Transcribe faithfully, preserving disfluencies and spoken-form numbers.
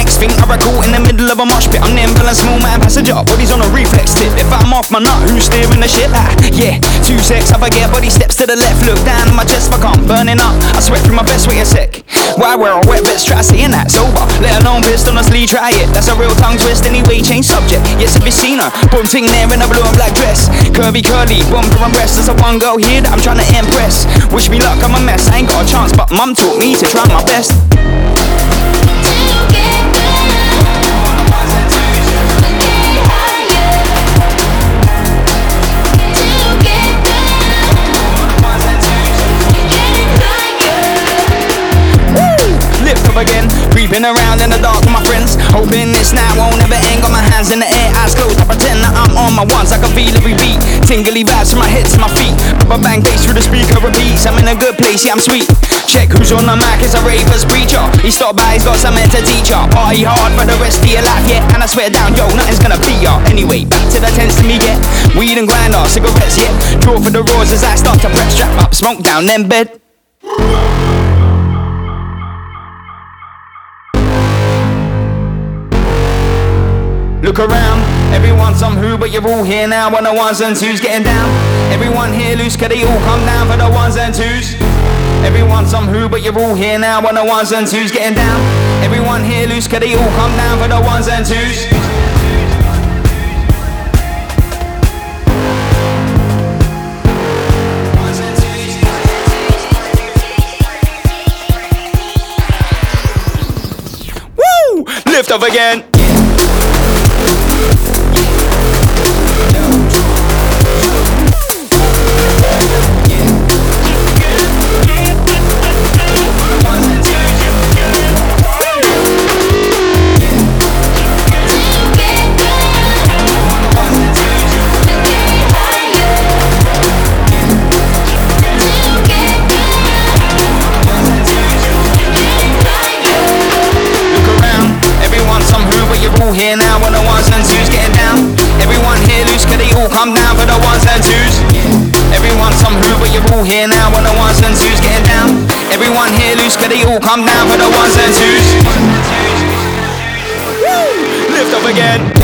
Next thing I recall, in the middle of a mosh pit, I'm nimble and small, man passenger, body's on a reflex tip. If I'm off my nut, who's steering the shit? Ah, yeah, two secs, I forget, body steps to the left, look down on my chest, fuck, I'm burning up. I sweat through my vest, wait a sec. Why wear a wet vest? Try saying that sober, let alone pissed, honestly try it. That's a real tongue twist, anyway, change subject. Yes, if you seen her, boom ting there in a blue and black dress, curvy curly, bumper and breasts. There's a one girl here that I'm trying to impress. Wish me luck, I'm a mess, I ain't got a chance, but mum taught me to try my best. Again, creeping around in the dark with my friends, hoping this night won't ever end. Got my hands in the air, eyes closed, I pretend that I'm on my ones. I can feel every beat, tingly vibes from my head to my feet. Rubber bang bass through the speaker repeats. I'm in a good place, yeah I'm sweet. Check who's on the mic, it's a ravers preacher. He stopped by, he's got something to teach ya. Party hard for the rest of your life, yeah. And I swear down, yo, nothing's gonna beat ya. Anyway, back to the tents to me get weed and grinder, cigarettes, yeah. Draw for the roars as I start to prep, strap up, smoke down, then bed. Look around, everyone's some who, but you're all here now on the ones and twos getting down. Everyone here loose, could they all come down for the ones and twos? Everyone's some who, but you're all here now on the ones and twos getting down. Everyone here loose, could they all come down for the ones and twos? Woo! Lift up again. Here now on the ones and twos getting down. Everyone here loose, could they all come down for the ones and twos? Everyone some who, but you're all here now on the ones and twos getting down. Everyone here loose, could they all come down for the ones and twos? Woo! Lift up again.